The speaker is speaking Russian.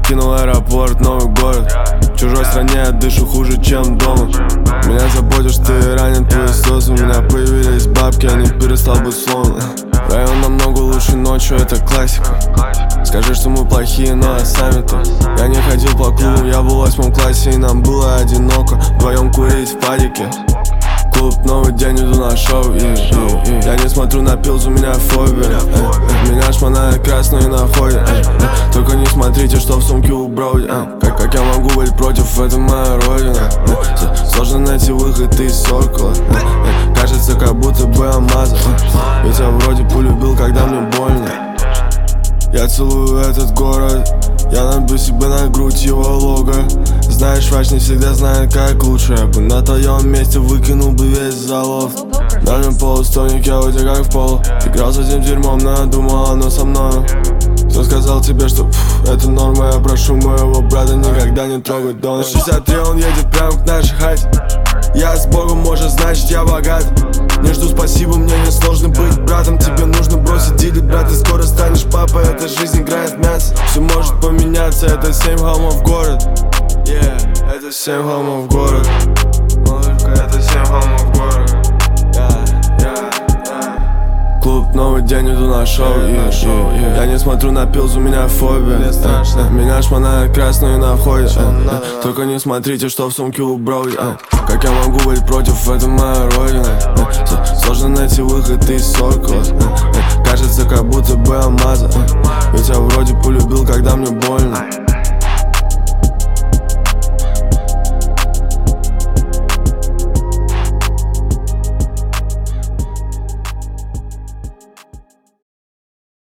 покинул аэропорт, новый город. В чужой стране я дышу хуже, чем дома. Меня заботишь, ты ранен пылесос. У меня появились бабки, я не перестал быть словно. Район намного лучше ночью, это классика. Скажи, что мы плохие, но я сами то. Я не ходил по клубу, я был в 8 классе, и нам было одиноко вдвоем курить в падике. Клуб, новый день, иду на шоу, я не смотрю на пилз, у меня фобия. Меня шмонает красные находят. Только не смотрите, что в сумке у броуди. Как я могу быть против, это моя родина. Сложно найти выход из сокола. Кажется, как будто бы я мазал. Ведь я вроде полюбил, когда мне больно. Я целую этот город, я набью себе на грудь его лого. Знаешь, врач не всегда знает, как лучше. Я бы на твоем месте выкинул бы весь залов. Дальний полустойник, я утекаю в пол. Играл с этим дерьмом, но я думал, оно со мною. Кто сказал тебе, что это норма? Я прошу моего брата никогда не трогать дом. На 63 он едет прямо к нашей хате. Я с Богом, может, значит я богат. Не жду спасибо, мне не сложно быть братом. Тебе нужно бросить дилить, брат, ты скоро станешь папой. Эта жизнь играет в мясо, все может поменяться. Это 7 холмов город. Это 7 холмов город. Это 7 холмов город. Клуб, новый день, иду на шоу, я не смотрю на пилз, у меня фобия. Меня шмонает красные находят. Только не смотрите, что в сумке у броуди. Как я могу быть против, это моя родина. Сложно найти выход из сокола. Кажется, как будто бы я мазал. Ведь я вроде полюбил, когда мне больно.